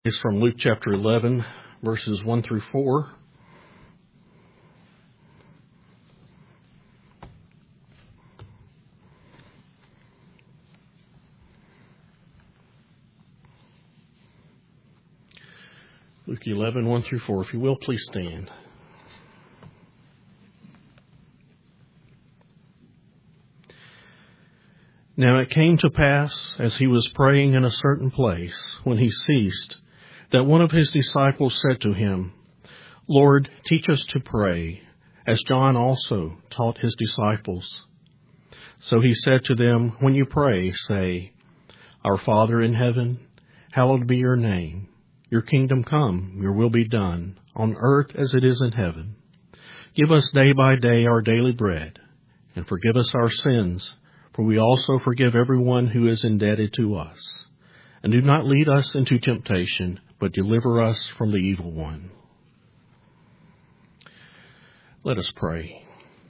Is from Luke chapter 11, verses 1 through 4. Luke 11, 1 through 4. If you will, please stand. Now it came to pass, as he was praying in a certain place, when he ceased, that one of his disciples said to him, Lord, teach us to pray, as John also taught his disciples. So he said to them, When you pray, say, Our Father in heaven, hallowed be your name. Your kingdom come, your will be done, on earth as it is in heaven. Give us day by day our daily bread, and forgive us our sins, for we also forgive everyone who is indebted to us. And do not lead us into temptation, but deliver us from the evil one. Let us pray.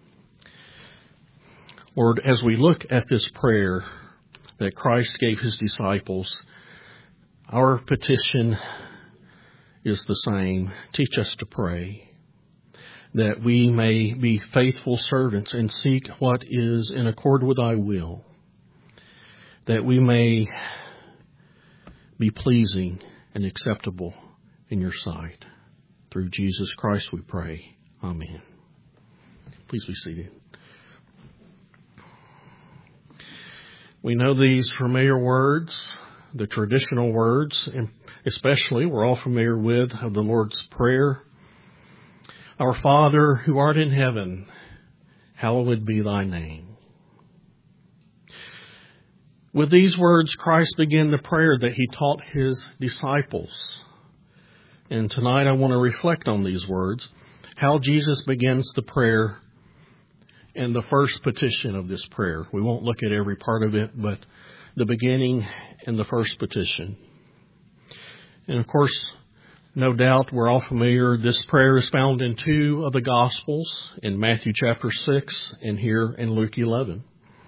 Lord, as we look at this prayer that Christ gave his disciples, our petition is the same. Teach us to pray, that we may be faithful servants and seek what is in accord with thy will, that we may be pleasing and acceptable in your sight. Through Jesus Christ we pray. Amen. Please be seated. We know these familiar words, the traditional words, and especially we're all familiar with of the Lord's Prayer. Our Father who art in heaven, hallowed be thy name. With these words, Christ began the prayer that he taught his disciples. And tonight I want to reflect on these words, how Jesus begins the prayer and the first petition of this prayer. We won't look at every part of it, but the beginning and the first petition. And of course, no doubt we're all familiar. This prayer is found in two of the Gospels, in Matthew chapter 6 and here in Luke 11.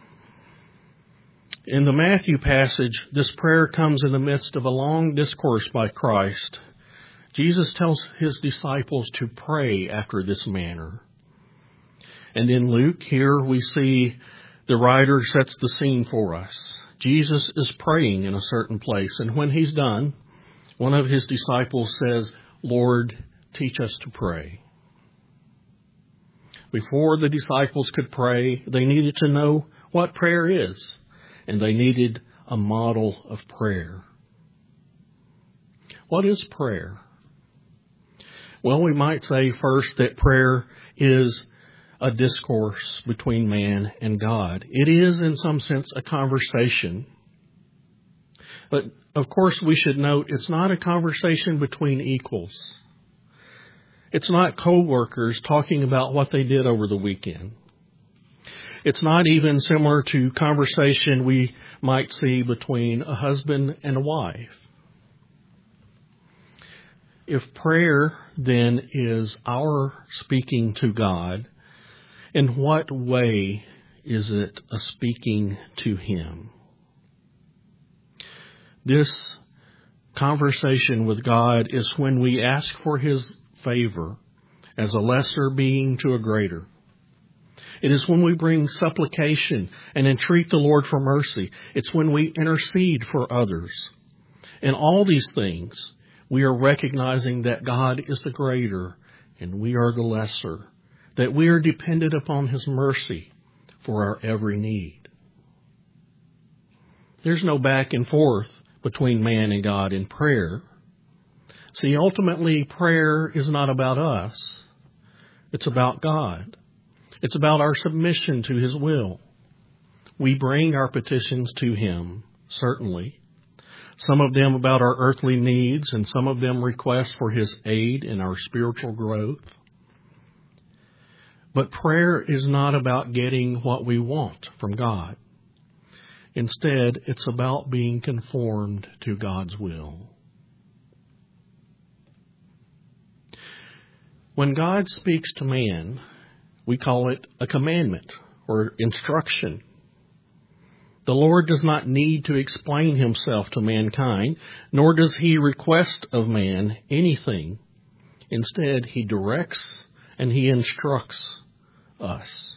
In the Matthew passage, this prayer comes in the midst of a long discourse by Christ. Jesus tells his disciples to pray after this manner. And in Luke, here we see the writer sets the scene for us. Jesus is praying in a certain place, and when he's done, one of his disciples says, Lord, teach us to pray. Before the disciples could pray, they needed to know what prayer is, and they needed a model of prayer. What is prayer? Well, we might say first that prayer is a discourse between man and God. It is, in some sense, a conversation. But, of course, we should note it's not a conversation between equals. It's not co-workers talking about what they did over the weekend. It's not even similar to conversation we might see between a husband and a wife. If prayer, then, is our speaking to God, in what way is it a speaking to Him? This conversation with God is when we ask for His favor as a lesser being to a greater. It is when we bring supplication and entreat the Lord for mercy. It's when we intercede for others. In all these things, we are recognizing that God is the greater and we are the lesser, that we are dependent upon His mercy for our every need. There's no back and forth between man and God in prayer. See, ultimately, prayer is not about us. It's about God. It's about our submission to His will. We bring our petitions to Him, certainly. Some of them about our earthly needs, and some of them requests for His aid in our spiritual growth. But prayer is not about getting what we want from God. Instead, it's about being conformed to God's will. When God speaks to man, we call it a commandment or instruction. The Lord does not need to explain himself to mankind, nor does he request of man anything. Instead, he directs and he instructs us.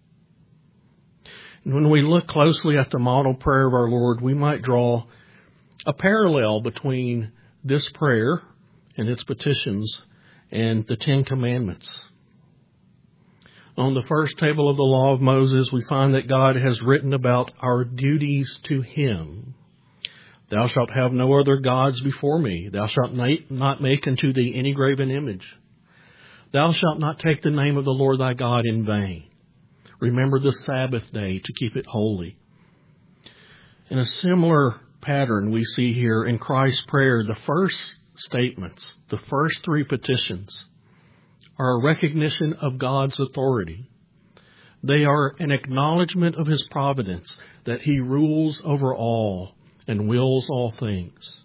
And when we look closely at the model prayer of our Lord, we might draw a parallel between this prayer and its petitions and the Ten Commandments. On the first table of the law of Moses, we find that God has written about our duties to him. Thou shalt have no other gods before me. Thou shalt not make unto thee any graven image. Thou shalt not take the name of the Lord thy God in vain. Remember the Sabbath day to keep it holy. In a similar pattern we see here in Christ's prayer, the first statements, the first three petitions, are a recognition of God's authority. They are an acknowledgement of his providence, that he rules over all and wills all things.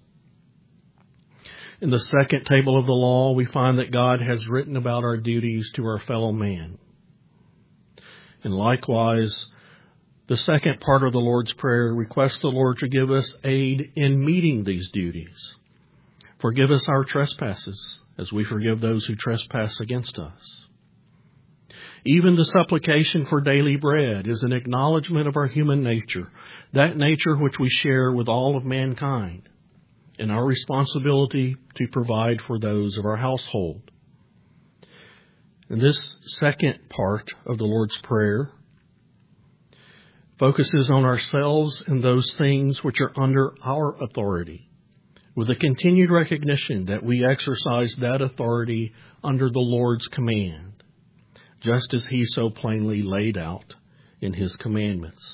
In the second table of the law, we find that God has written about our duties to our fellow man. And likewise, the second part of the Lord's Prayer requests the Lord to give us aid in meeting these duties. Forgive us our trespasses, as we forgive those who trespass against us. Even the supplication for daily bread is an acknowledgement of our human nature, that nature which we share with all of mankind, and our responsibility to provide for those of our household. And this second part of the Lord's Prayer focuses on ourselves and those things which are under our authority, with a continued recognition that we exercise that authority under the Lord's command, just as he so plainly laid out in his commandments.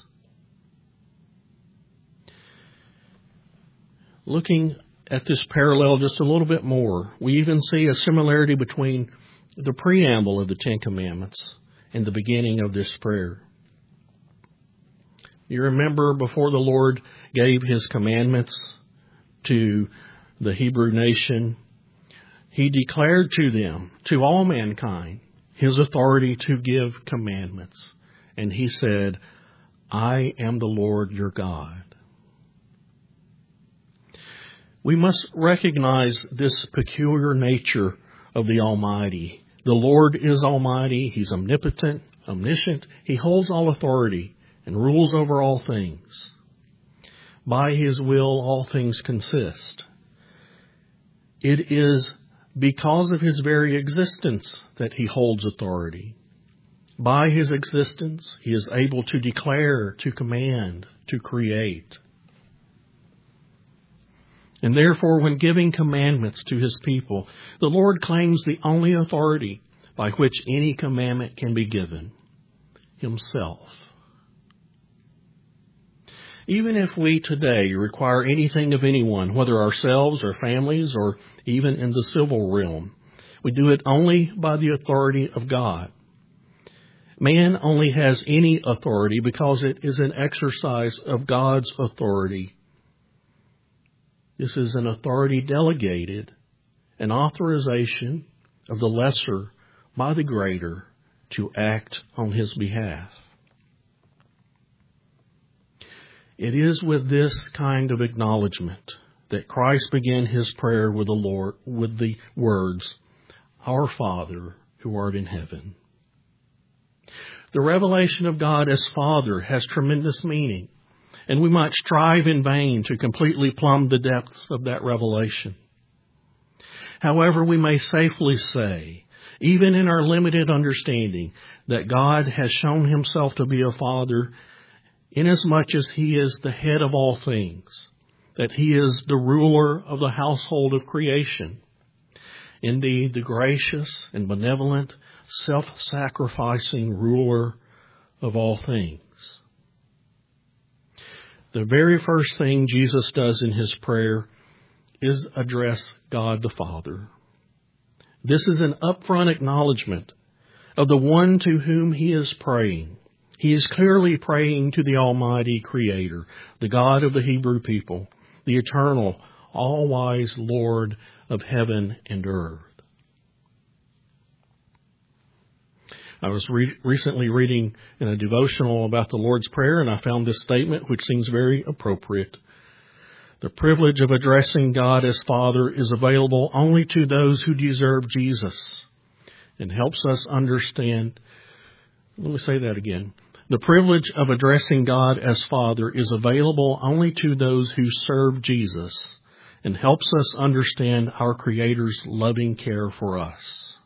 Looking at this parallel just a little bit more, we even see a similarity between the preamble of the Ten Commandments and the beginning of this prayer. You remember before the Lord gave his commandments to the Hebrew nation, he declared to them, to all mankind, his authority to give commandments. And he said, I am the Lord your God. We must recognize this peculiar nature of the Almighty. The Lord is Almighty. He's omnipotent, omniscient. He holds all authority and rules over all things. By his will, all things consist. It is because of his very existence that he holds authority. By his existence, he is able to declare, to command, to create. And therefore, when giving commandments to his people, the Lord claims the only authority by which any commandment can be given, himself. Even if we today require anything of anyone, whether ourselves or families or even in the civil realm, we do it only by the authority of God. Man only has any authority because it is an exercise of God's authority. This is an authority delegated, an authorization of the lesser by the greater to act on his behalf. It is with this kind of acknowledgement that Christ began his prayer with the words, Our Father who art in heaven. The revelation of God as Father has tremendous meaning, and we might strive in vain to completely plumb the depths of that revelation. However, we may safely say, even in our limited understanding, that God has shown himself to be a Father inasmuch as he is the head of all things, that he is the ruler of the household of creation. Indeed, the gracious and benevolent, self-sacrificing ruler of all things. The very first thing Jesus does in his prayer is address God the Father. This is an upfront acknowledgement of the one to whom he is praying. He is clearly praying to the Almighty Creator, the God of the Hebrew people, the eternal, all-wise Lord of heaven and earth. I was recently reading in a devotional about the Lord's Prayer, and I found this statement which seems very appropriate. The privilege of addressing God as Father is available only to those who deserve Jesus and helps us understand. Let me say that again. The privilege of addressing God as Father is available only to those who serve Jesus and helps us understand our Creator's loving care for us.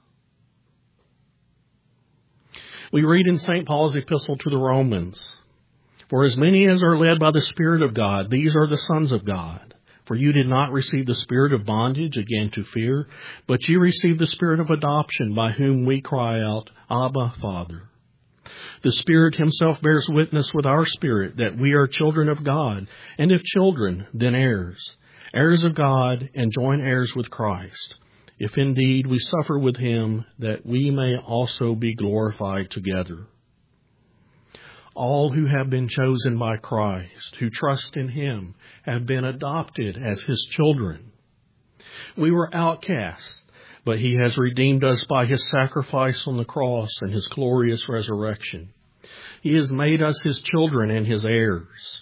We read in St. Paul's epistle to the Romans, "For as many as are led by the Spirit of God, these are the sons of God. For you did not receive the spirit of bondage again to fear, but you received the spirit of adoption, by whom we cry out, Abba, Father. The Spirit Himself bears witness with our spirit that we are children of God, and if children, then heirs, heirs of God and joint heirs with Christ, if indeed we suffer with Him, that we may also be glorified together. All who have been chosen by Christ, who trust in Him, have been adopted as His children. We were outcasts, but He has redeemed us by His sacrifice on the cross and His glorious resurrection. He has made us His children and His heirs.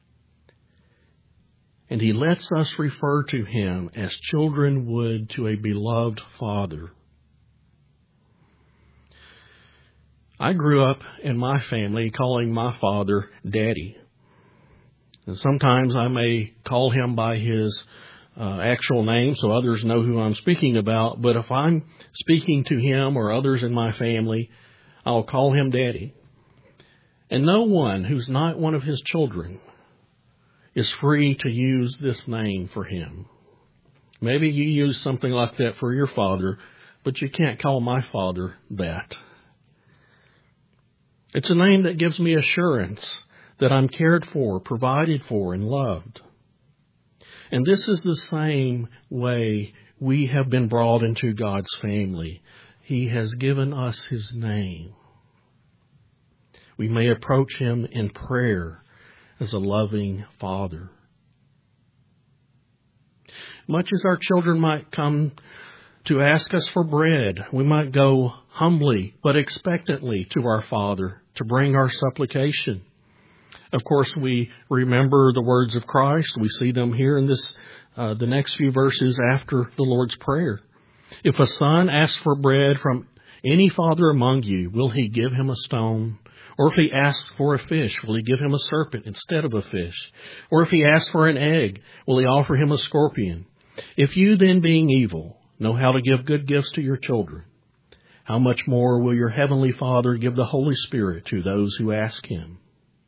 And He lets us refer to Him as children would to a beloved Father. I grew up in my family calling my father Daddy. And sometimes I may call him by his actual name so others know who I'm speaking about. But if I'm speaking to him or others in my family, I'll call him Daddy. And no one who's not one of his children is free to use this name for him. Maybe you use something like that for your father, but you can't call my father that. It's a name that gives me assurance that I'm cared for, provided for, and loved. And this is the same way we have been brought into God's family. He has given us His name. We may approach Him in prayer as a loving Father. Much as our children might come to ask us for bread, we might go humbly but expectantly to our Father to bring our supplication. Of course, we remember the words of Christ. We see them here in the next few verses after the Lord's Prayer. If a son asks for bread from any father among you, will he give him a stone? Or if he asks for a fish, will he give him a serpent instead of a fish? Or if he asks for an egg, will he offer him a scorpion? If you then, being evil, know how to give good gifts to your children, how much more will your heavenly Father give the Holy Spirit to those who ask Him?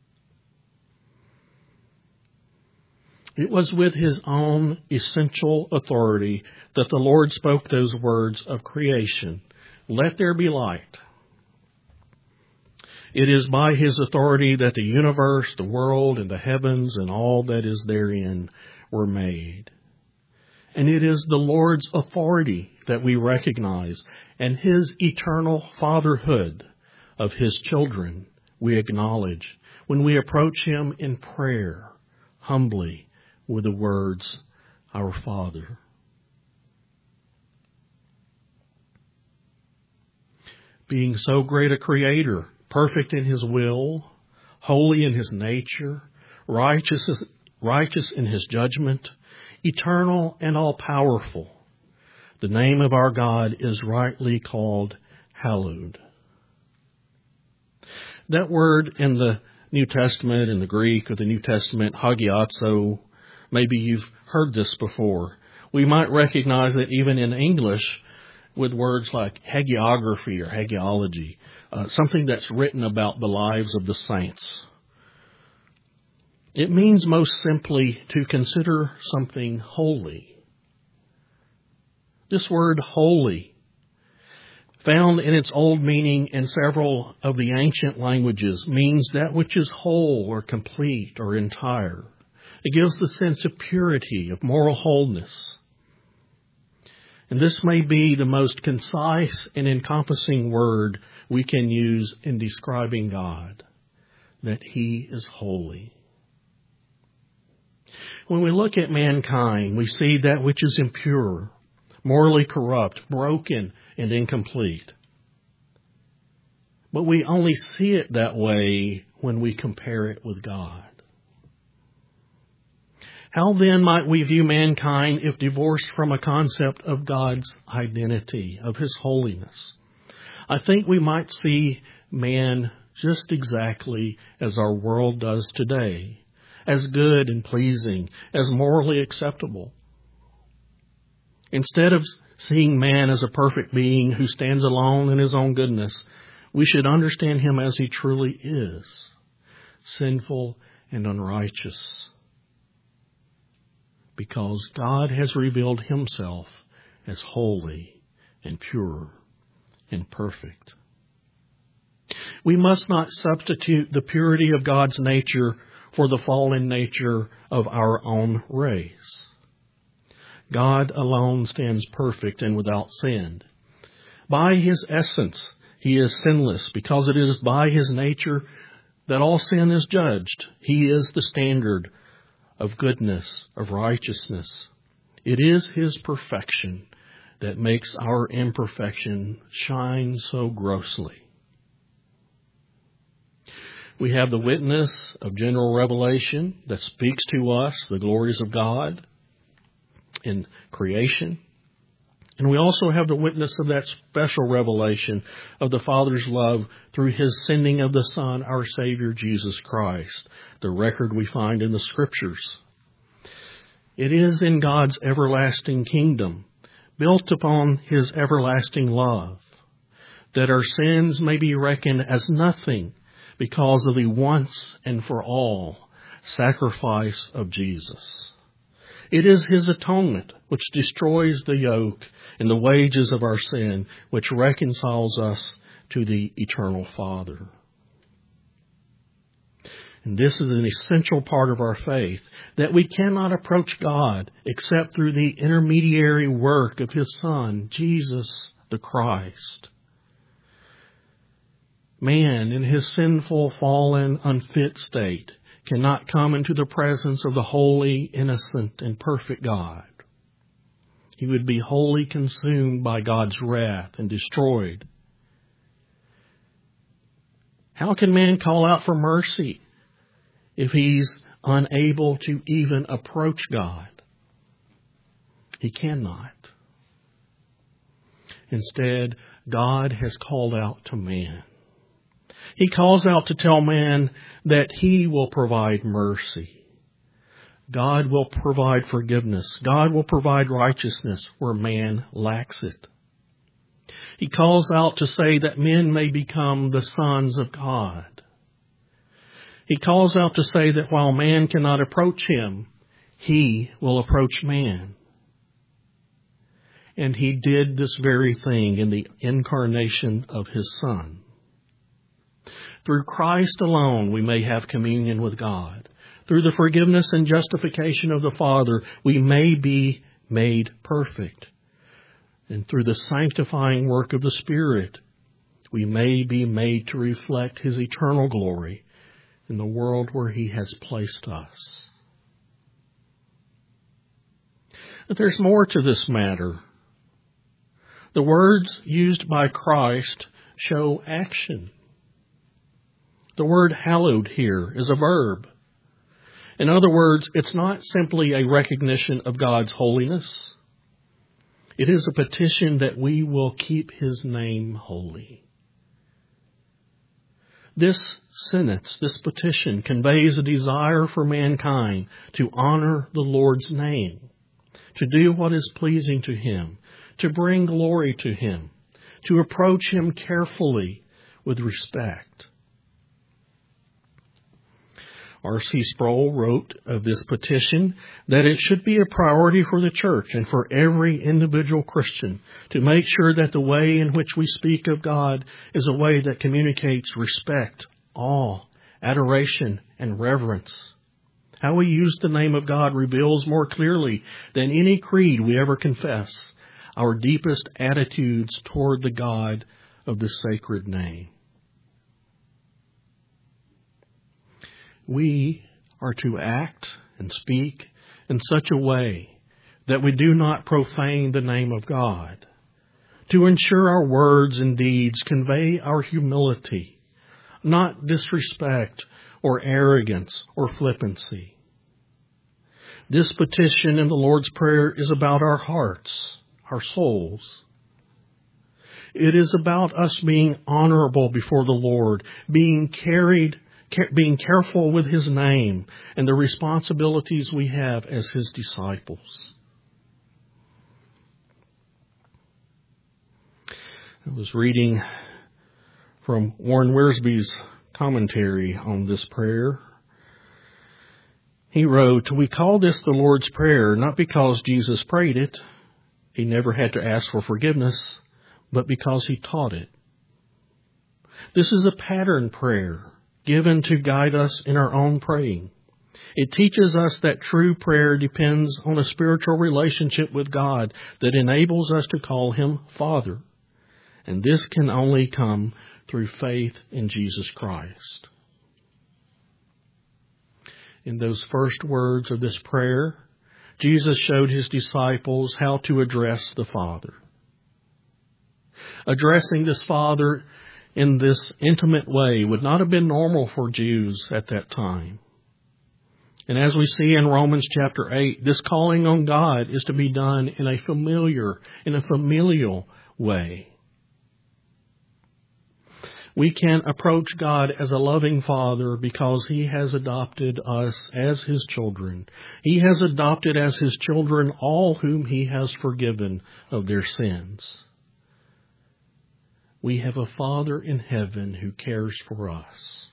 It was with His own essential authority that the Lord spoke those words of creation, "Let there be light." It is by His authority that the universe, the world, and the heavens, and all that is therein were made. And it is the Lord's authority that we recognize, and His eternal fatherhood of His children we acknowledge when we approach Him in prayer, humbly, with the words, "Our Father." Being so great a Creator, perfect in His will, holy in His nature, righteous in His judgment, eternal and all-powerful, the name of our God is rightly called hallowed. That word in the New Testament, in the Greek of the New Testament, hagiazo, maybe you've heard this before. We might recognize it even in English with words like hagiography or hagiology, something that's written about the lives of the saints. It means most simply to consider something holy. This word holy, found in its old meaning in several of the ancient languages, means that which is whole or complete or entire. It gives the sense of purity, of moral wholeness. And this may be the most concise and encompassing word we can use in describing God, that He is holy. When we look at mankind, we see that which is impure, morally corrupt, broken, and incomplete. but we only see it that way when we compare it with God. How then might we view mankind if divorced from a concept of God's identity, of His holiness? I think we might see man just exactly as our world does today, as good and pleasing, as morally acceptable. Instead of seeing man as a perfect being who stands alone in his own goodness, we should understand him as he truly is, sinful and unrighteous, because God has revealed Himself as holy and pure and perfect. We must not substitute the purity of God's nature for the fallen nature of our own race. God alone stands perfect and without sin. By His essence, He is sinless, because it is by His nature that all sin is judged. He is the standard of goodness, of righteousness. It is His perfection that makes our imperfection shine so grossly. We have the witness of general revelation that speaks to us the glories of God in creation. And we also have the witness of that special revelation of the Father's love through His sending of the Son, our Savior, Jesus Christ, the record we find in the Scriptures. It is in God's everlasting kingdom, built upon His everlasting love, that our sins may be reckoned as nothing because of the once and for all sacrifice of Jesus. It is His atonement which destroys the yoke and the wages of our sin, which reconciles us to the eternal Father. And this is an essential part of our faith, that we cannot approach God except through the intermediary work of His Son, Jesus the Christ. Man, in his sinful, fallen, unfit state, cannot come into the presence of the holy, innocent, and perfect God. He would be wholly consumed by God's wrath and destroyed. How can man call out for mercy if he's unable to even approach God? He cannot. Instead, God has called out to man. He calls out to tell man that He will provide mercy. God will provide forgiveness. God will provide righteousness where man lacks it. He calls out to say that men may become the sons of God. He calls out to say that while man cannot approach Him, He will approach man. And He did this very thing in the incarnation of His Son. Through Christ alone we may have communion with God. Through the forgiveness and justification of the Father, we may be made perfect. And through the sanctifying work of the Spirit, we may be made to reflect His eternal glory in the world where He has placed us. But there's more to this matter. The words used by Christ show action. The word hallowed here is a verb. In other words, it's not simply a recognition of God's holiness. It is a petition that we will keep His name holy. This sentence, this petition, conveys a desire for mankind to honor the Lord's name, to do what is pleasing to Him, to bring glory to Him, to approach Him carefully with respect. R.C. Sproul wrote of this petition that it should be a priority for the church and for every individual Christian to make sure that the way in which we speak of God is a way that communicates respect, awe, adoration, and reverence. How we use the name of God reveals more clearly than any creed we ever confess our deepest attitudes toward the God of the sacred name. We are to act and speak in such a way that we do not profane the name of God, to ensure our words and deeds convey our humility, not disrespect or arrogance or flippancy. This petition in the Lord's Prayer is about our hearts, our souls. It is about us being honorable before the Lord, being careful with His name and the responsibilities we have as His disciples. I was reading from Warren Wiersbe's commentary on this prayer. He wrote, "We call this the Lord's Prayer not because Jesus prayed it. He never had to ask for forgiveness, but because He taught it. This is a pattern prayer given to guide us in our own praying. It teaches us that true prayer depends on a spiritual relationship with God that enables us to call Him Father. And this can only come through faith in Jesus Christ." In those first words of this prayer, Jesus showed His disciples how to address the Father. Addressing this Father in this intimate way would not have been normal for Jews at that time. And as we see in Romans chapter 8, this calling on God is to be done in a familial way. We can approach God as a loving Father because He has adopted us as His children. He has adopted as His children all whom He has forgiven of their sins. We have a Father in heaven who cares for us.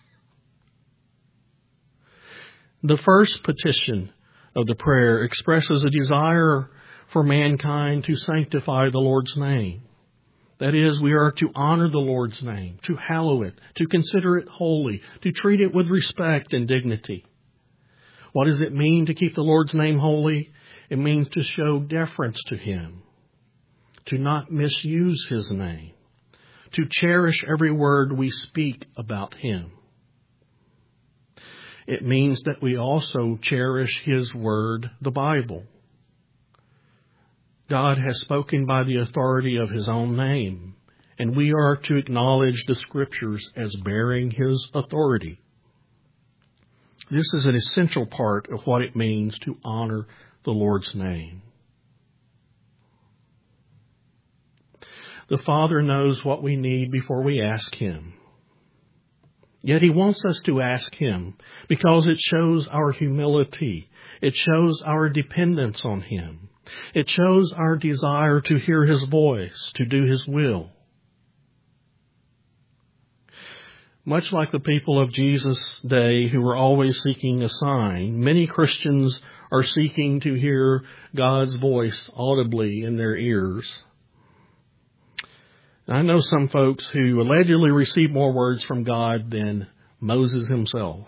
The first petition of the prayer expresses a desire for mankind to sanctify the Lord's name. That is, we are to honor the Lord's name, to hallow it, to consider it holy, to treat it with respect and dignity. What does it mean to keep the Lord's name holy? It means to show deference to Him, to not misuse His name, to cherish every word we speak about Him. It means that we also cherish His Word, the Bible. God has spoken by the authority of His own name, and we are to acknowledge the Scriptures as bearing His authority. This is an essential part of what it means to honor the Lord's name. The Father knows what we need before we ask Him. Yet He wants us to ask Him because it shows our humility. It shows our dependence on Him. It shows our desire to hear His voice, to do His will. Much like the people of Jesus' day who were always seeking a sign, many Christians are seeking to hear God's voice audibly in their ears. I know some folks who allegedly receive more words from God than Moses himself.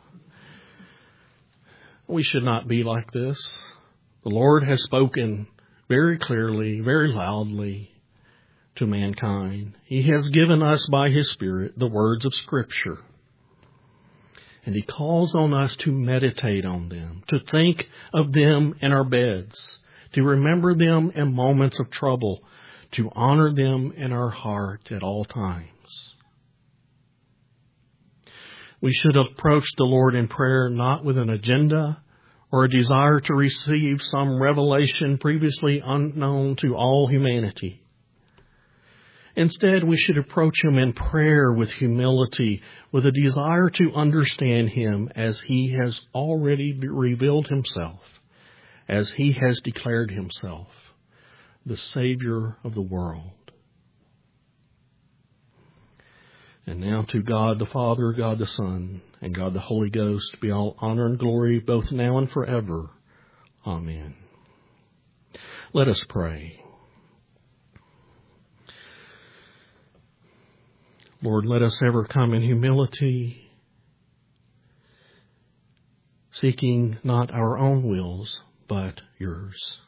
We should not be like this. The Lord has spoken very clearly, very loudly to mankind. He has given us by His Spirit the words of Scripture. And He calls on us to meditate on them, to think of them in our beds, to remember them in moments of trouble, to honor them in our heart at all times. We should approach the Lord in prayer not with an agenda or a desire to receive some revelation previously unknown to all humanity. Instead, we should approach Him in prayer with humility, with a desire to understand Him as He has already revealed Himself, as He has declared Himself, the Savior of the world. And now to God the Father, God the Son, and God the Holy Ghost be all honor and glory both now and forever. Amen. Let us pray. Lord, let us ever come in humility, seeking not our own wills, but Yours.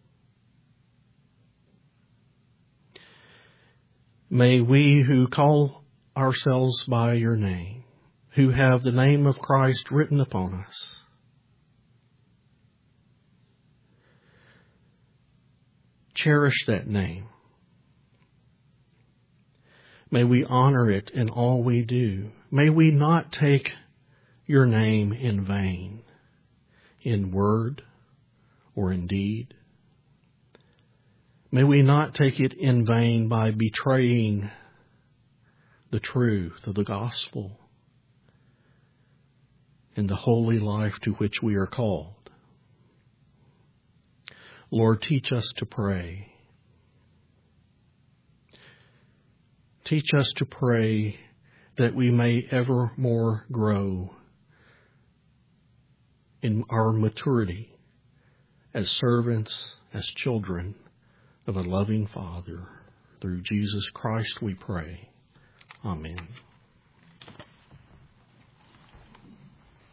May we who call ourselves by Your name, who have the name of Christ written upon us, cherish that name May we honor it in all we do. May we not take your name in vain, in word or in deed. May we not take it in vain by betraying the truth of the gospel and the holy life to which we are called. Lord, teach us to pray. Teach us to pray that we may ever more grow in our maturity as servants, as children of a loving Father. Through Jesus Christ we pray. Amen.